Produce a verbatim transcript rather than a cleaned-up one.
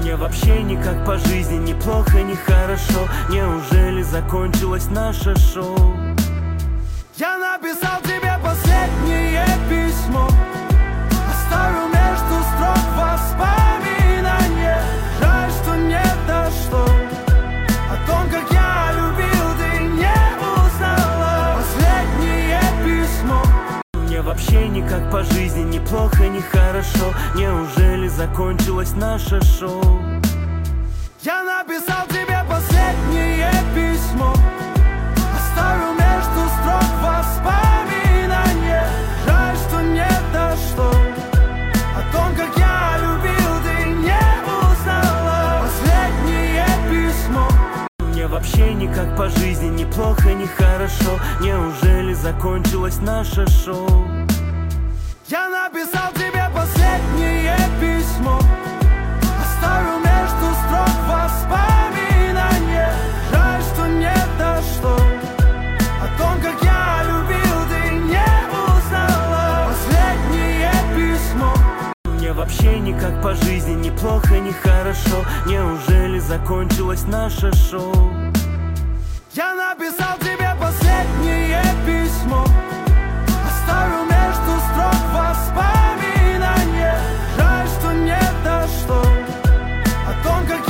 Мне вообще никак по жизни, ни плохо, ни хорошо. Неужели закончилось наше шоу? Я написал тебе последнее письмо, оставил между строк воспоминания. Жаль, что не дошло. О том, как я любил, ты не узнала. Последнее письмо. Мне вообще никак по жизни, ни плохо, ни хорошо. Неужели закончилось наше шоу? Я написал тебе последнее письмо, оставил между строк воспоминания. Жаль, что не дошло. О том, как я любил, ты не узнала. Последнее письмо. Мне вообще никак по жизни, ни плохо, ни хорошо. Неужели закончилось наше шоу? Я написал тебе последнее письмо, оставил между строк воспоминания. Жаль, что не дошло. О том, как я любил, ты не узнала. Последнее письмо. Мне вообще никак по жизни, ни плохо, ни хорошо. Неужели закончилось наше шоу? Я написал тебе